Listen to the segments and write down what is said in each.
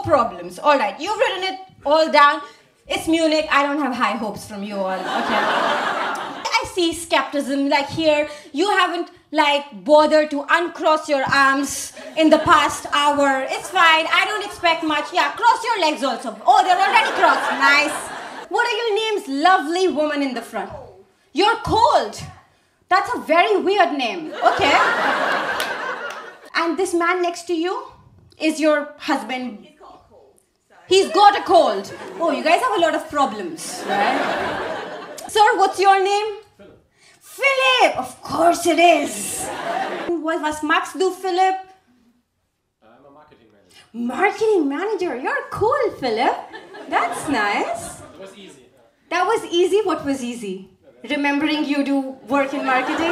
problems. All right, you've written it all down. It's Munich. I don't have high hopes from you all, okay? I see skepticism, like here, you haven't like bothered to uncross your arms in the past hour. It's fine, I don't expect much. Yeah, cross your legs also. Oh, they're already crossed, nice. What are your names, lovely woman in the front? You're cold. That's a very weird name, okay? And this man next to you is your husband. He's got a cold. So. He's got a cold. Oh, you guys have a lot of problems, right? Sir, what's your name? Philip. Philip! Of course it is. What was Max do, Philip? I'm a marketing manager. Marketing manager. You're cool, Philip. That's nice. It was easy. That was easy? What was easy? Remembering you do work in marketing?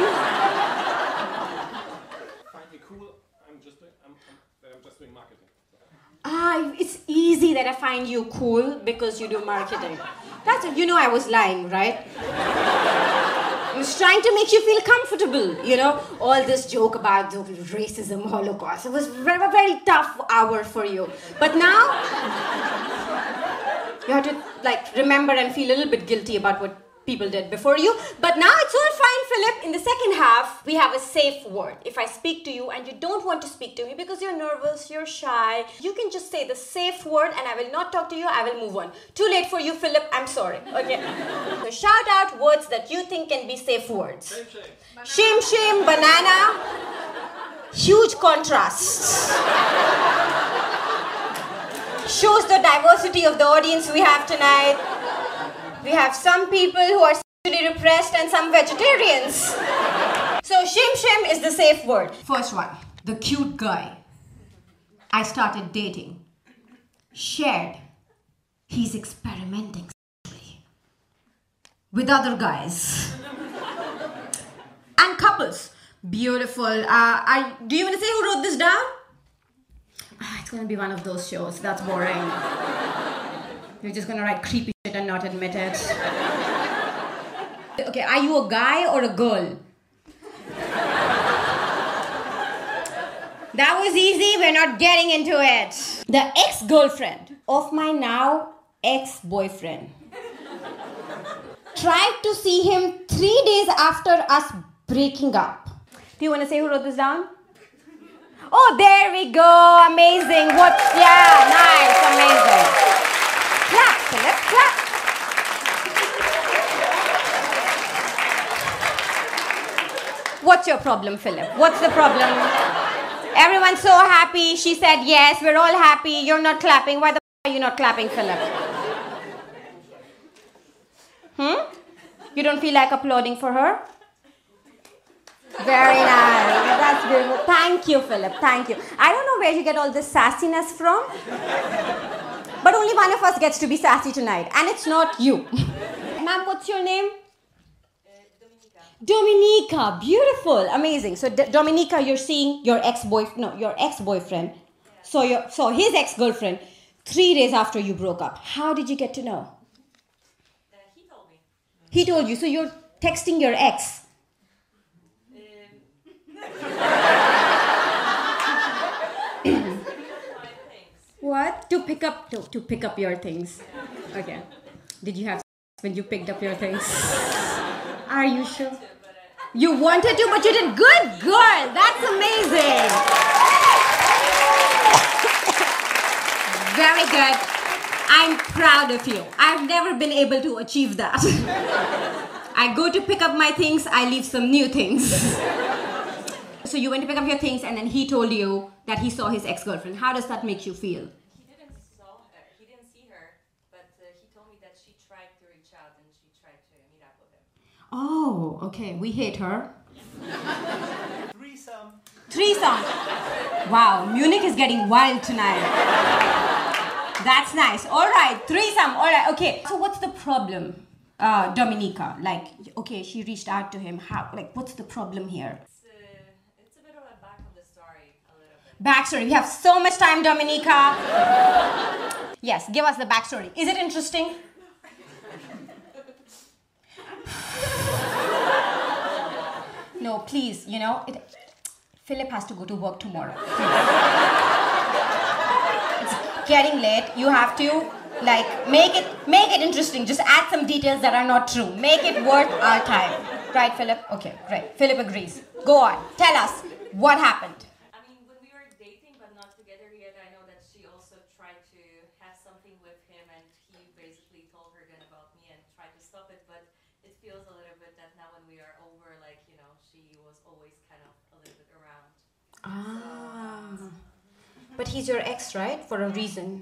Find me cool. I'm just doing marketing. Ah, it's easy that I find you cool because you do marketing. That's it. You know I was lying, right? I was trying to make you feel comfortable, you know? All this joke about the racism, Holocaust. It was a very, very tough hour for you. But now, you have to like remember and feel a little bit guilty about what people did before you. But now it's all fine, Philip. In the second half, we have a safe word. If I speak to you and you don't want to speak to me because you're nervous, you're shy, you can just say the safe word and I will not talk to you, I will move on. Too late for you, Philip, I'm sorry. Okay. So shout out words that you think can be safe words. Shame. Shim, banana. Huge contrast. Shows the diversity of the audience we have tonight. We have some people who are sexually repressed and some vegetarians. So shim is the safe word. First one, the cute guy I started dating. Shared. He's experimenting sexually with other guys. And couples. Beautiful. Do you want to say who wrote this down? It's going to be one of those shows. That's boring. You're just going to write creepy shit and not admit it. Okay, are you a guy or a girl? That was easy. We're not getting into it. The ex-girlfriend of my now ex-boyfriend tried to see him 3 days after us breaking up. Do you want to say who wrote this down? Oh, there we go. Amazing. Yeah, nice. Amazing. Clap, Philip, clap. What's your problem, Philip? What's the problem? Everyone's so happy. She said yes. We're all happy. You're not clapping. Why the are you not clapping, Philip? You don't feel like applauding for her? Very nice. That's beautiful. Thank you, Philip. Thank you. I don't know where you get all this sassiness from. But only one of us gets to be sassy tonight. And it's not you. Ma'am, what's your name? Dominica. Beautiful. Amazing. So, Dominica, you're seeing your ex-boyfriend. So his ex-girlfriend 3 days after you broke up. How did you get to know? He told me. He told you. So you're texting your ex. What? To pick up your things. Okay. Did you have sex when you picked up your things? Are you sure? You wanted to, but you did. Good girl. That's amazing. Very good. I'm proud of you. I've never been able to achieve that. I go to pick up my things, I leave some new things. So you went to pick up your things and then he told you that he saw his ex-girlfriend. How does that make you feel? He didn't see her, but he told me that she tried to reach out and she tried to meet up with him. Oh, okay. We hate her. Threesome. Wow, Munich is getting wild tonight. That's nice. All right, threesome. All right, okay. So what's the problem, Dominica? Like, okay, she reached out to him. How? Like, what's the problem here? It's a bit of a back of the story, a little bit. Backstory. We have so much time, Dominica. Yes, give us the backstory. Is it interesting? No, please, Philip has to go to work tomorrow. getting late. You have to like make it interesting. Just add some details that are not true. Make it worth our time. Right, Philip? Okay, great. Philip agrees. Go on. Tell us what happened. I mean, when we were dating but not together yet, I know that she also tried to have something with him, and he basically told her then about me and tried to stop it. But it feels a little bit that now when we are over, like, you know, she was always kind of a little bit around. But he's your ex, right? For a reason.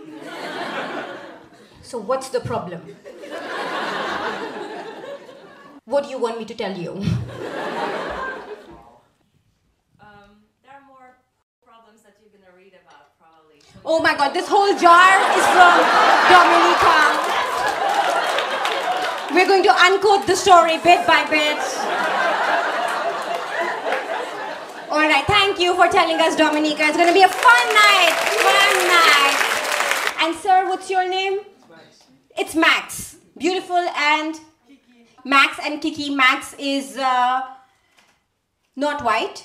So what's the problem? What do you want me to tell you? There are more problems that you're gonna read about, probably. So Oh my god, this whole jar is from Dominica. We're going to uncode the story bit by bit. Alright, thank you for telling us, Dominica. It's going to be a fun night. Fun night. And sir, what's your name? It's Max. Beautiful and Kiki. Max and Kiki. Max is not white.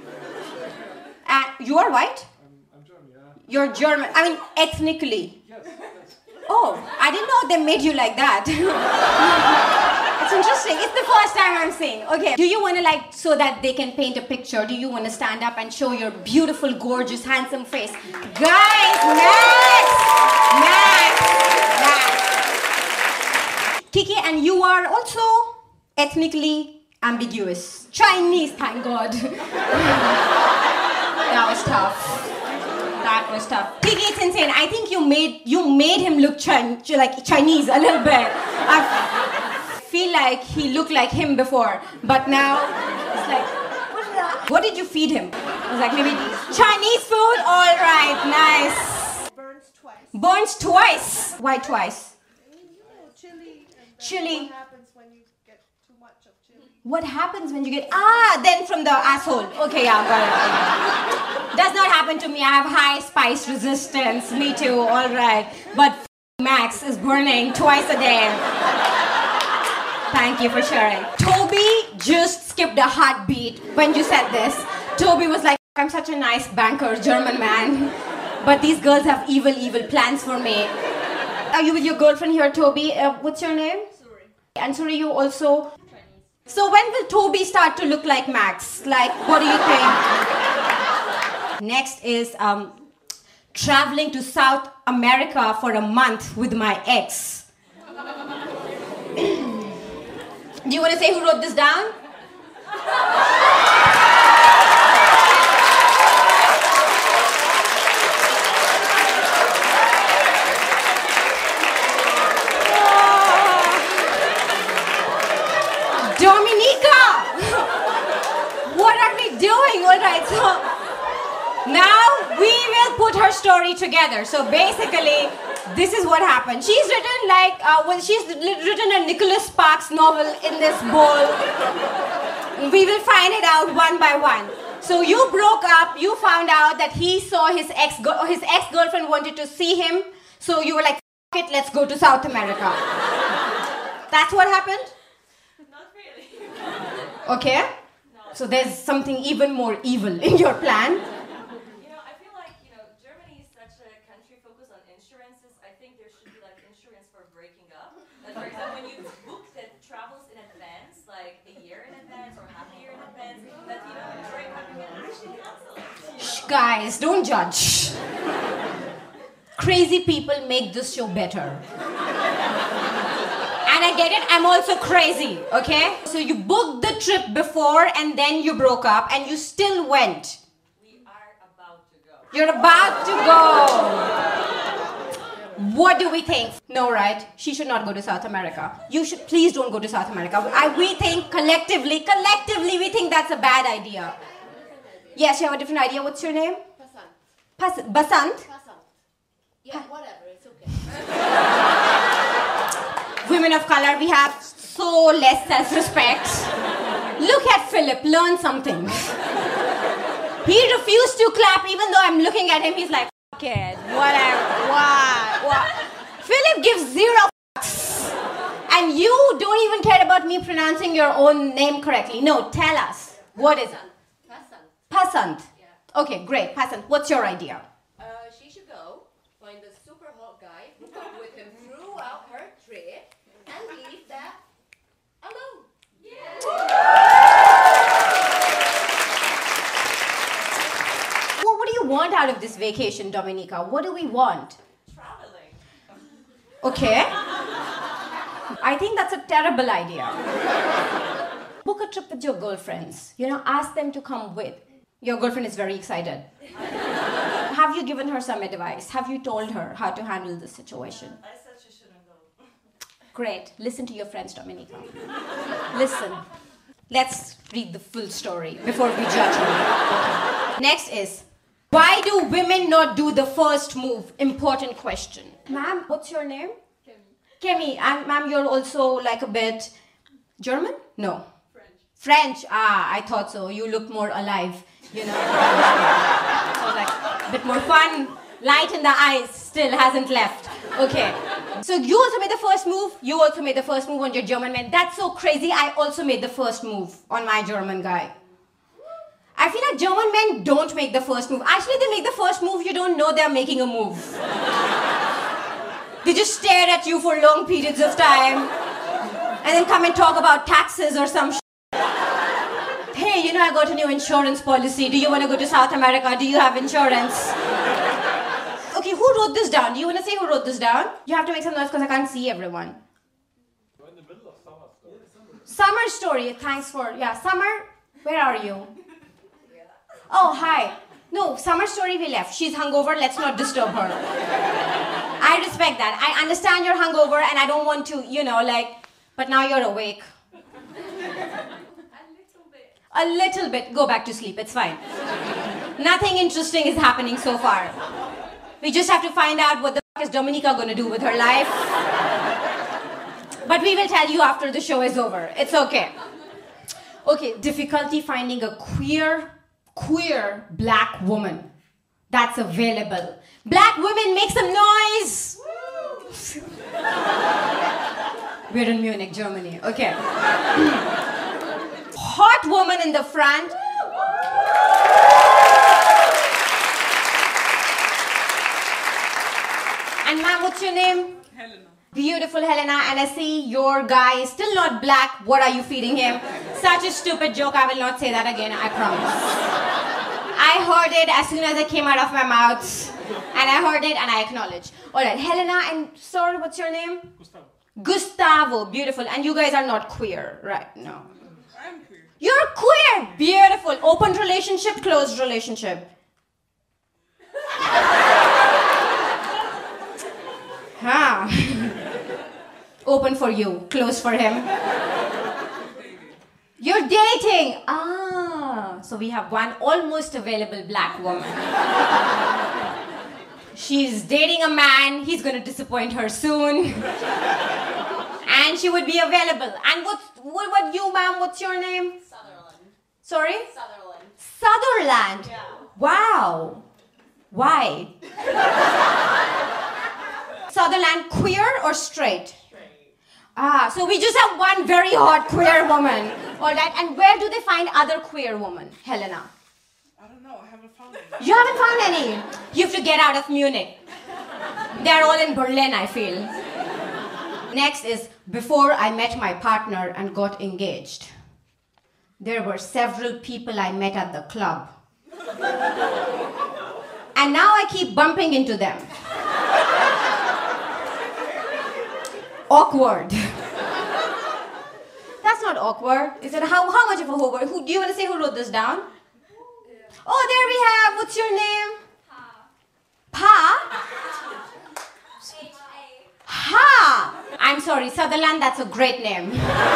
You are white? I'm German, yeah. You're German. I mean, ethnically. Yes. Oh, I didn't know they made you like that. It's interesting. It's the first time I'm seeing. Okay. Do you want to like, so that they can paint a picture, do you want to stand up and show your beautiful, gorgeous, handsome face? Guys, Max! Kiki, and you are also ethnically ambiguous. Chinese, thank God. That was tough. That was tough. Kiki, it's insane. I think you made him look like Chinese a little bit. I feel like he looked like him before, but now it's like, what is that? What did you feed him? I was like, maybe Chinese food? All right, nice. Burns twice. Burns twice. Why twice? Chili. And Chili. What happens when you get too much of chili? What happens when you get... then from the asshole. Okay, yeah, got it. Does not happen to me. I have high spice resistance. Me too, all right. But Max is burning twice a day. Thank you for sharing. Toby just skipped a heartbeat when you said this. Toby was like, I'm such a nice banker, German man. But these girls have evil, evil plans for me. Are you with your girlfriend here, Toby? What's your name? Suri. And Suri, you also... Chinese. So when will Toby start to look like Max? Like, what do you think? Next is traveling to South America for a month with my ex. Do you want to say who wrote this down? Dominica! What are we doing? All right, so now we will put her story together. So basically, this is what happened. She's written like, she's written a Nicholas Sparks novel in this bowl. We will find it out one by one. So you broke up, you found out that he saw his ex-girlfriend wanted to see him. So you were like, F it, let's go to South America. That's what happened? Not really. Okay. No. So there's something even more evil in your plan. You know, I feel like, you know, Germany is such a country focused on insurances. I think there should be like insurance for breaking up. That, for example, when you book the travels in advance, like a year in advance or half a year in advance, that, you know, break up, you can actually cancel it. Shh, guys, don't judge. Crazy people make this show better. And I get it, I'm also crazy, okay? So you booked the trip before and then you broke up and you still went. We are about to go. You're about to go. What do we think? No, right? She should not go to South America. You should, please don't go to South America. We think collectively, we think that's a bad idea. Yes, you have a different idea. What's your name? Basant. Basant? Yeah, whatever, it's okay. Women of color, we have so less self-respect. Look at Philip, learn something. He refused to clap even though I'm looking at him. He's like, F it, whatever, what? Philip gives 0 fucks. And you don't even care about me pronouncing your own name correctly. No, tell us. What is it? Basant. Pasant. Yeah. Okay, great. Pasant, what's your idea? She should go. find a super hot guy, hook up with him throughout her trip, and leave that alone. What do you want out of this vacation, Dominica? What do we want? Traveling. Okay. I think that's a terrible idea. Book a trip with your girlfriends. Ask them to come with. Your girlfriend is very excited. Have you given her some advice? Have you told her how to handle the situation? I said she shouldn't go. Great. Listen to your friends, Dominica. Listen. Let's read the full story before we judge her. Okay. Next is, why do women not do the first move? Important question. Ma'am, what's your name? Kemi. And ma'am, you're also like a bit German? No. French. Ah, I thought so. You look more alive, So like a bit more fun. Light in the eyes still hasn't left. Okay. So you also made the first move. You also made the first move on your German man. That's so crazy. I also made the first move on my German guy. I feel like German men don't make the first move. Actually, they make the first move. You don't know they're making a move. They just stare at you for long periods of time and then come and talk about taxes or some shit. Hey, I got a new insurance policy. Do you want to go to South America? Do you have insurance? Okay, who wrote this down? Do you want to say who wrote this down? You have to make some noise because I can't see everyone. We're in the middle of summer story. Summer story. Thanks for... Yeah, Summer, where are you? Oh, hi. No, Summer story we left. She's hungover. Let's not disturb her. I respect that. I understand you're hungover and I don't want to, but now you're awake. A little bit. Go back to sleep. It's fine. Nothing interesting is happening so far. We just have to find out what the fuck is Dominica going to do with her life. But we will tell you after the show is over. It's okay. Okay, difficulty finding a queer black woman that's available. Black women, make some noise! We're in Munich, Germany. Okay. Hot woman in the front. And ma'am, what's your name? Helena. Beautiful Helena, and I see your guy is still not black. What are you feeding him? Such a stupid joke. I will not say that again, I promise. I heard it as soon as it came out of my mouth. And I heard it and I acknowledge. Alright, Helena, and sorry, what's your name? Gustavo. Gustavo, beautiful. And you guys are not queer, right? No. I'm queer. You're queer! Beautiful. Open relationship, closed relationship. Huh. Open for you, closed for him. You're dating! Ah, so we have one almost available black woman. She's dating a man, he's gonna disappoint her soon. And she would be available. And what you, ma'am, what's your name? Sutherland. Sorry? Sutherland. Sutherland. Yeah. Wow. Why? Sutherland, queer or straight? Straight. Ah, so we just have one very hot queer woman. All right, and where do they find other queer women, Helena? I don't know. I haven't found any. You haven't found any. You have to get out of Munich. They're all in Berlin, I feel. Next is, before I met my partner and got engaged, there were several people I met at the club. And now I keep bumping into them. Awkward. That's not awkward. Is it how much of a awkward? Who do you want to say who wrote this down? Oh, there we have. What's your name? Pa. Ha. I'm sorry, Sutherland. That's a great name.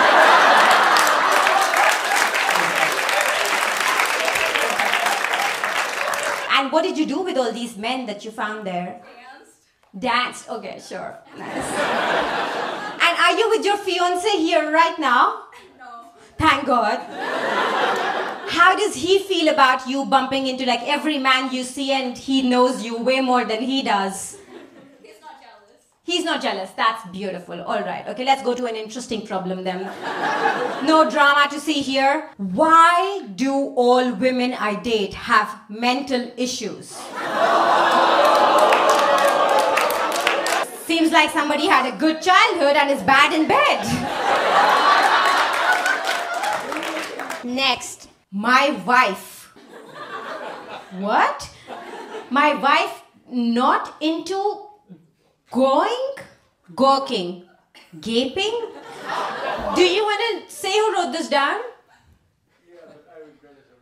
And what did you do with all these men that you found there? Danced. Okay, sure. Nice. And are you with your fiance here right now? No. Thank God. How does he feel about you bumping into like every man you see and he knows you way more than he does? He's not jealous. He's not jealous. That's beautiful. All right. Okay, let's go to an interesting problem then. No drama to see here. Why do all women I date have mental issues? Seems like somebody had a good childhood and is bad in bed. Next, my wife. What? My wife not into gawking, gaping? Do you want to say who wrote this down? Yeah, but I regret it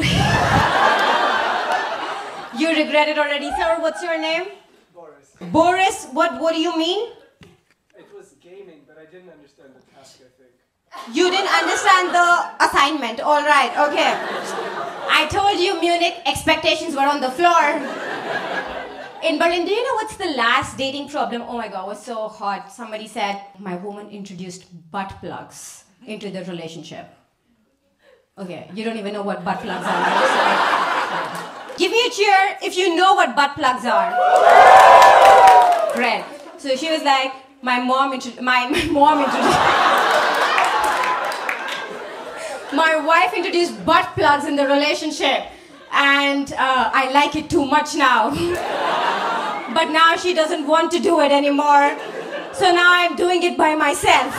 already. You regret it already, sir. What's your name? Boris. Boris, what do you mean? It was gaming, but I didn't understand the task, I think. You didn't understand the assignment. All right, okay. I told you Munich, expectations were on the floor. In Berlin, do you know what's the last dating problem? Oh my God, it was so hot. Somebody said, my woman introduced butt plugs into the relationship. Okay, you don't even know what butt plugs are. Right? Give me a cheer if you know what butt plugs are. Great. So she was like, my mom introduced... My wife introduced butt plugs in the relationship, and I like it too much now. But now she doesn't want to do it anymore, so now I'm doing it by myself.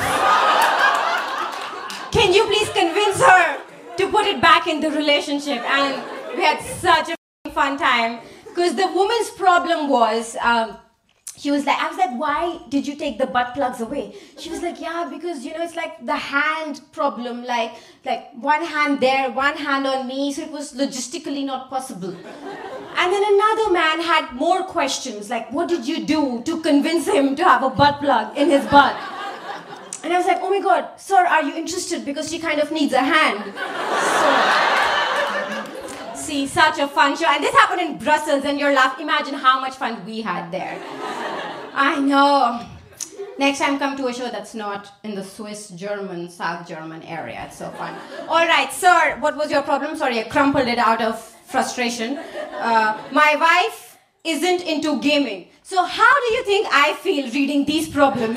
Can you please convince her to put it back in the relationship? And we had such a fun time, because the woman's problem was, I was like, why did you take the butt plugs away? She was like, yeah, because, it's like the hand problem, like one hand there, one hand on me, so it was logistically not possible. And then another man had more questions, like, what did you do to convince him to have a butt plug in his butt? And I was like, oh my God, sir, are you interested? Because she kind of needs a hand. So, see, such a fun show. And this happened in Brussels, and you're laughing. Imagine how much fun we had there. I know. Next time, come to a show that's not in the Swiss, German, South German area. It's so fun. All right, sir, what was your problem? Sorry, I crumpled it out of frustration. My wife isn't into gaming. So how do you think I feel reading these problems?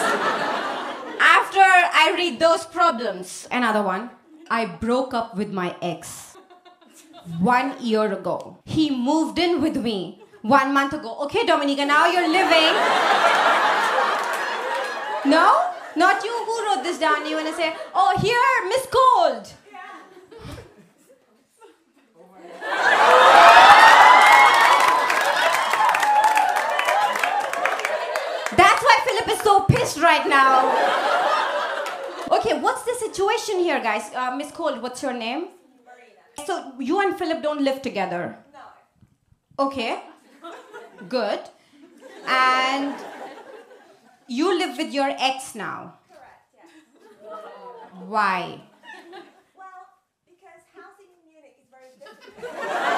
After I read those problems, another one. I broke up with my ex 1 year ago. He moved in with me 1 month ago. Okay, Dominica, now you're living. No? Not you? Who wrote this down? You want to say, oh, here, Miss Cold. That's why Philip is so pissed right now. Okay, what's the situation here, guys? Miss Cold, what's your name? Marina. So you and Philip don't live together? No. Okay. Good. And you live with your ex now. Correct, yeah. Why? Well, because housing in Munich is very difficult.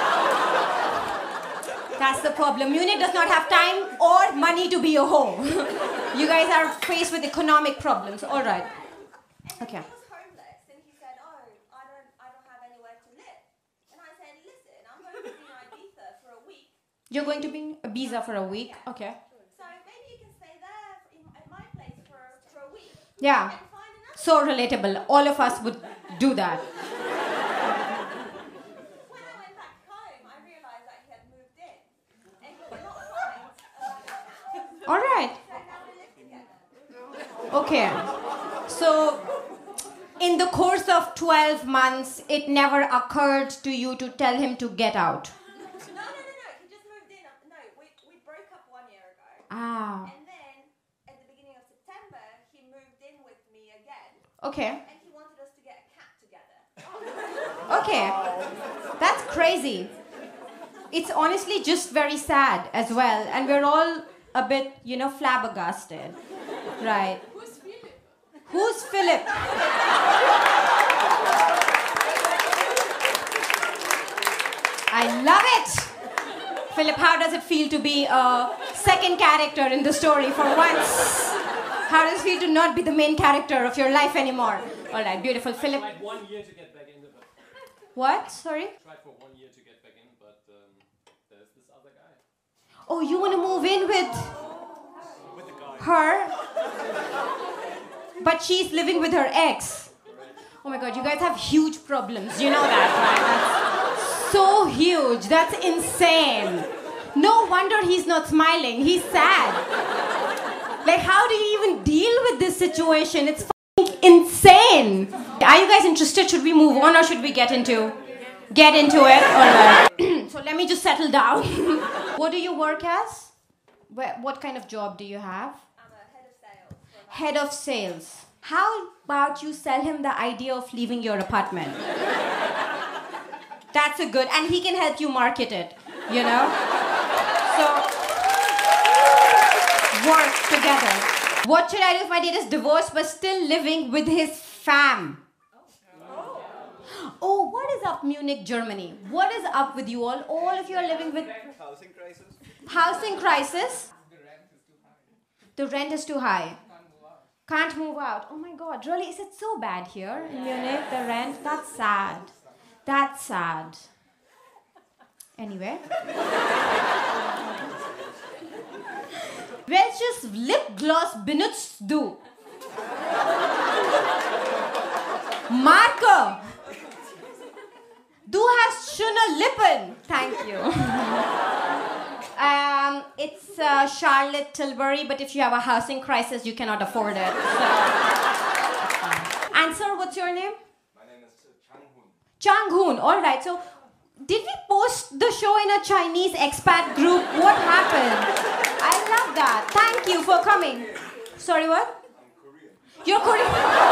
That's the problem. Munich does not have time or money to be a home. You guys are faced with economic problems. All right. Okay. He was homeless, and he said, oh, I don't have anywhere to live. And I said, listen, I'm going to be in Ibiza for a week. You're going to be in Ibiza for a week? Okay. So maybe you can stay there at my place for a week. Yeah. And find another. So relatable. All of us would do that. When I went back home, I realized that he had moved in. And he could not find a house. All right. So now we live together. Okay. So, in the course of 12 months, it never occurred to you to tell him to get out. No. He just moved in. No, we broke up 1 year ago. Ah. And then, at the beginning of September, he moved in with me again. Okay. And he wanted us to get a cat together. Okay. That's crazy. It's honestly just very sad as well. And we're all a bit, flabbergasted. Right. Who's Philip? I love it. Philip, how does it feel to be a second character in the story for once? How does it feel to not be the main character of your life anymore? All right, beautiful. Philip. I tried 1 year to get back in, but What? Sorry? tried for 1 year to get back in, but there's this other guy. Oh, you want to move in with With the guy. her? But she's living with her ex. Oh my God, you guys have huge problems. You know that, right? That's so huge. That's insane. No wonder he's not smiling. He's sad. Like, how do you even deal with this situation? It's fucking insane. Are you guys interested? Should we move on or should we get into it? All right. So let me just settle down. What do you work as? What kind of job do you have? I'm a head of sales. Head of sales. How about you sell him the idea of leaving your apartment? That's a good, and he can help you market it, you know? So, work together. What should I do if my date is divorced but still living with his fam? Oh, what is up, Munich, Germany? What is up with you all? All of you are living with... Housing crisis. Housing crisis? The rent is too high. Can't move out. Oh my God, really? Is it so bad here in Munich, the rent? That's sad. That's sad. Anyway. Welches Lipgloss benutzt du? Marke. Du hast schöne Lippen. Thank you. It's Charlotte Tilbury, but if you have a housing crisis, you cannot afford it. So. And sir, what's your name? My name is Chang Hoon. Chang Hoon. All right. So, did we post the show in a Chinese expat group? What happened? I love that. Thank you for coming. Sorry, what? I'm Korean. You're Korean.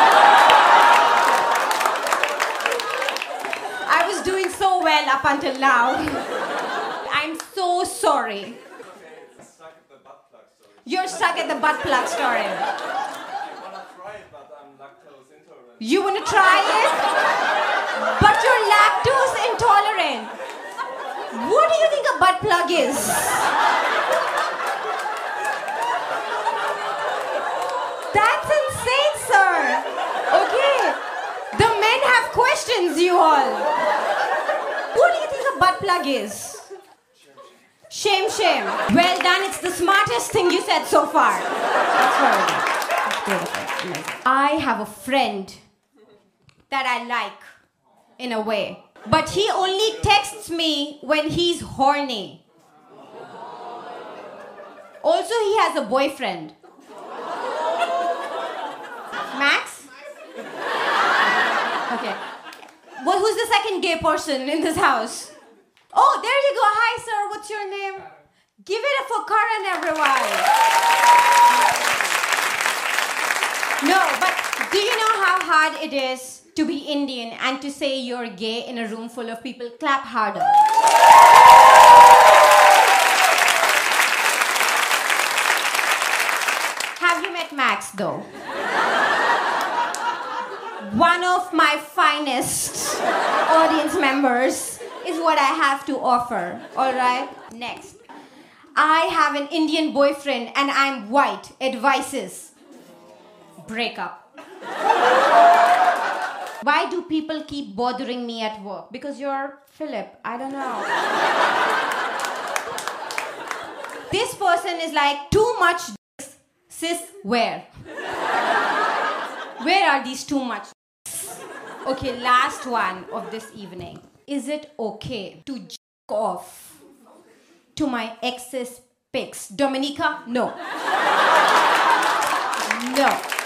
I was doing so well up until now. I'm so sorry. It's stuck at the butt plug story. You're stuck at the butt plug story. I want to try it, but I'm lactose intolerant. You want to try it? But you're lactose intolerant. What do you think a butt plug is? That's insane, sir. Okay. The men have questions, you all. What do you think a butt plug is? Shame, shame. Well done. It's the smartest thing you said so far. That's very good. That's beautiful. Amazing. I have a friend that I like, in a way. But he only texts me when he's horny. Also, he has a boyfriend. Max? Okay. Well, who's the second gay person in this house? Oh, there you go. Hi, sir. What's your name? Give it up for Karan, everyone. No, but do you know how hard it is to be Indian and to say you're gay in a room full of people? Clap harder. Have you met Max, though? One of my finest audience members is what I have to offer. All right? Next. I have an Indian boyfriend and I'm white. Advices. Break up. Why do people keep bothering me at work? Because you're Philip. I don't know. This person is like, too much dicks. Sis, where? Where are these too much dicks? Okay, last one of this evening. Is it okay to jack off to my ex's pics? Dominica, no. No.